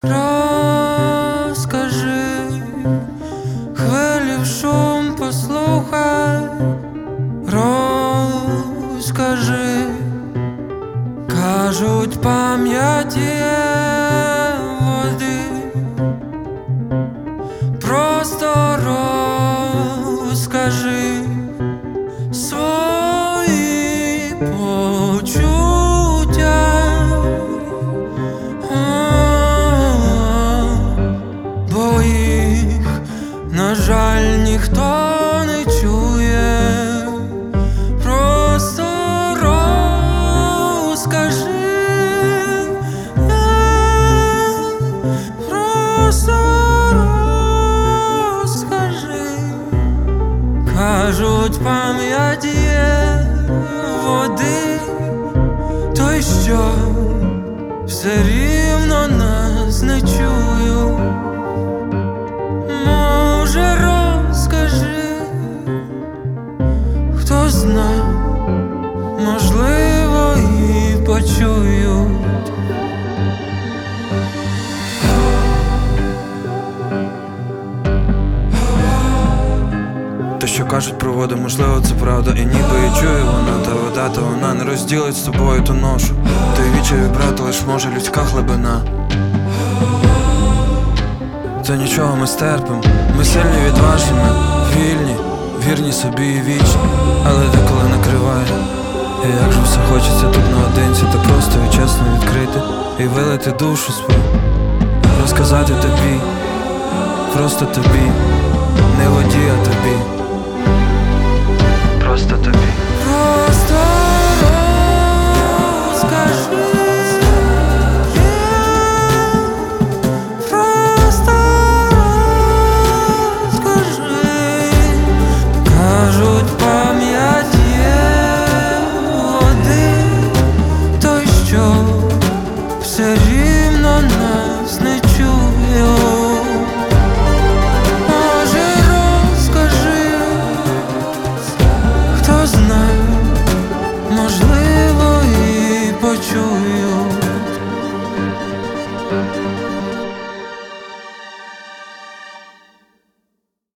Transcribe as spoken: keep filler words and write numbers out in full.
Розкажи, хвилів шум послухай, розкажи, кажуть, пам'ять є води, просто розкажи свої почуття, бо їх, на жаль, ніхто не чує. Просто розкажи, просто розкажи. Кажуть, пам'ять є води, то й що, все рівно нас не чую. Може, розкажи, хто зна, можливо, і почують. Те, що кажуть про воду, можливо, це правда. І ніби і чує вона, та вода, та вона не розділить з тобою ту ношу. Той вічаю брати лиш може людська глибина. Та нічого, ми стерпим, ми сильні, відважні, ми вільні, вірні собі і вічні, але деколи накриває. І як же все хочеться тут наодинці, та просто і чесно відкрити і вилити душу свою, розказати тобі, просто тобі, не воді, а тобі, просто тобі.